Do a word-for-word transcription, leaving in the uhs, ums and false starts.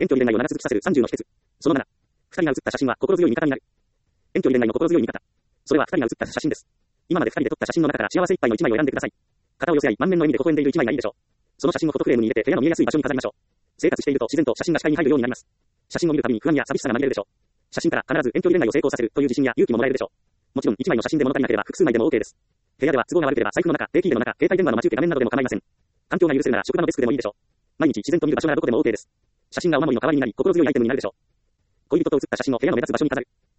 遠距離恋愛を長続きさせるさんじゅうの秘訣。そのなな。二人が写った写真は心強い味方になる。遠距離恋愛の心強い味方。それは二人が写った写真です。今まで二人で撮った写真の中から幸せいっぱいの一枚を選んでください。肩を寄せ合い満面の笑みで微笑んでいる一枚がいいでしょう。その写真をフォトフレームに入れて部屋の見えやすい場所に飾りましょう。生活していると自然と写真が視界に入るようになります。写真を見るたびに不安や寂しさが紛れるでしょう。写真から必ず遠距離恋愛を成功させるという自信や勇気ももらえるでしょう。もちろん一枚の写真で物足りなければ複数枚でも OK です。部屋では都合が悪ければ財布の中、定期入れの中、携帯電話の待ち受け画面などでも構いません。環境が許せるなら職場のデスクでもいいでしょう。毎日自然と見る場所ならどこでも OK です。写真がお守りの代わりになり心強いアイテムになるでしょう。恋人と写った写真を部屋の目立つ場所に飾る。